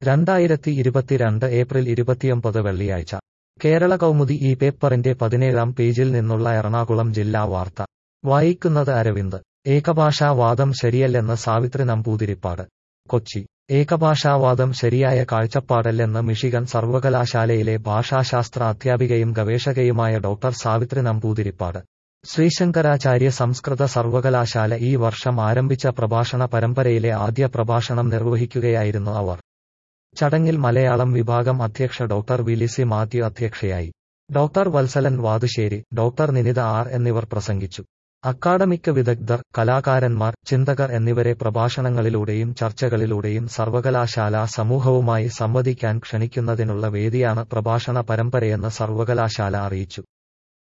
2022 April 29 വെള്ളിയാഴ്ച കേരള കൗമുദി ഈ പേപ്പറിന്റെ 17-ാം പേജിൽ നിന്നുള്ള എറണാകുളം ജില്ലാ വാർത്ത വായിക്കുന്നത് അരവിന്ദ്. ഏകഭാഷാവാദം ശരിയല്ലെന്ന് സാവിത്രി നമ്പൂതിരിപ്പാട്. കൊച്ചി. ഏകഭാഷാവാദം ശരിയായ കാഴ്ചപ്പാടല്ലെന്ന് മിഷിഗൺ സർവകലാശാലയിലെ ഭാഷാശാസ്ത്ര അധ്യാപികയും ഗവേഷകയുമായ ഡോക്ടർ സാവിത്രി നമ്പൂതിരിപ്പാട്. ശ്രീശങ്കരാചാര്യ സംസ്കൃത സർവകലാശാല ഈ വർഷം ആരംഭിച്ച പ്രഭാഷണ പരമ്പരയിലെ ആദ്യ പ്രഭാഷണം നിർവഹിക്കുകയായിരുന്നു അവർ. ചടങ്ങിൽ മലയാളം വിഭാഗം അധ്യക്ഷ ഡോക്ടർ വി ലിസി മാത്യു അധ്യക്ഷയായി. Doctor Valsalan Vathusseri, doctor Ninitha R എന്നിവർ പ്രസംഗിച്ചു. അക്കാഡമിക് വിദഗ്ധർ, കലാകാരന്മാർ, ചിന്തകർ എന്നിവരെ പ്രഭാഷണങ്ങളിലൂടെയും ചർച്ചകളിലൂടെയും സർവകലാശാലാ സമൂഹവുമായി സംവദിക്കാൻ ക്ഷണിക്കുന്നതിനുള്ള വേദിയാണ് പ്രഭാഷണ പരമ്പരയെന്ന് സർവകലാശാല അറിയിച്ചു.